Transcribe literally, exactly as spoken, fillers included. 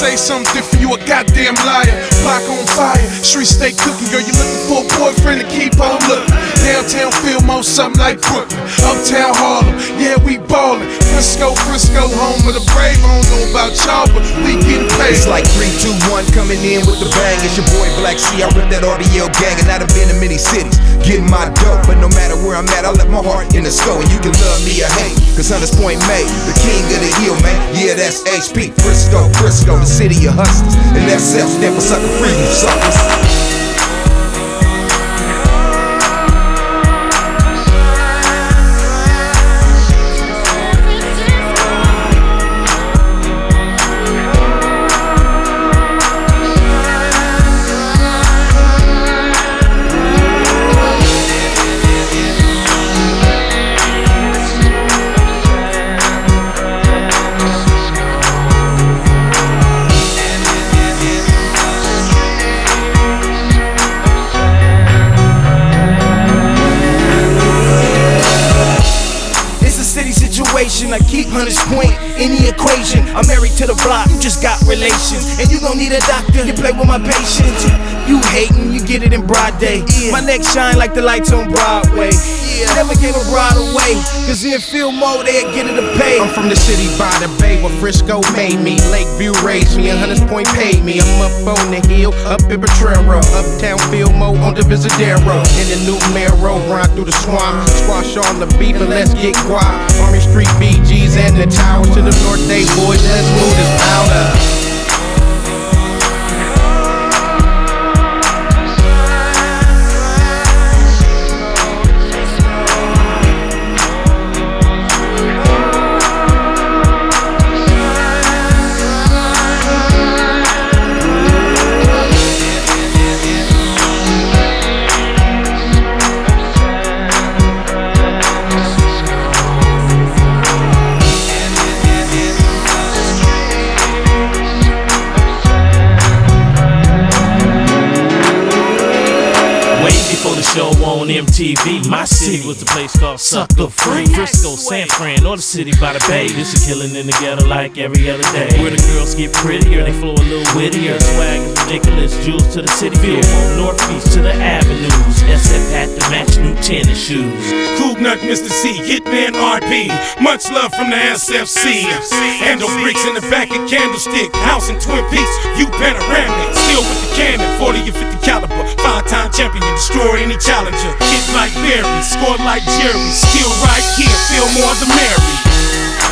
say something different, you a goddamn liar. Block on fire, streets stay cooking, girl, you looking for a boyfriend to keep on looking. Downtown Fillmore, something like Brooklyn. Uptown Harlem, yeah, we ballin'. Frisco, Frisco, home of the brave. I don't know about y'all, but we getting paid. It's like three, two, one coming in with the bang. It's your boy Black C, I rip that R D L gang. And I done been in many cities, getting my dope. But no matter where I'm at, I let my heart in the soul. And you can love me or hate, cause Hunters Point made the king of the hill, man. Yeah, that's H P, Frisco, Frisco, the city of hustlers. And that's self stand for sucker free, you suckers. I keep Hunters Point in the equation. I'm married to the block, you just got relations. And you gon' need a doctor, you play with my patience. You hatin', you get it in broad day. Yeah. My neck shine like the lights on Broadway. Yeah. Never gave a broad away, cause in Fillmore they'll get it to pay. I'm from the city by the bay where Frisco made me. Lakeview raised me and Hunters Point paid me. I'm up on the hill, up in Potrero. Uptown Fillmore on the Visadero. In the new Mero, run through the swamp. Squash all the beef and let's get quiet. Army Street B Gs and the towers to the north, they boys, let's move this powder. Show on M T V, my city was the place called Sucker Free. Frisco, San Fran, or the city by the bay. This is killing in the ghetto like every other day. Where the girls get prettier, they flow a little wittier. Swag is ridiculous, jewels to the city view. From Northeast to the avenues, S F hat to match new tennis shoes. Cougnut, Mister C, Hitman R P. Much love from the S F C. Handle bricks in the back of Candlestick. House in Twin Peaks, view panoramic. Still with the cannon, forty or fifty caliber. Five-time champion, destroy any challenger. Hit like Barry, score like Jerry. Still right here, Fillmore the Mary.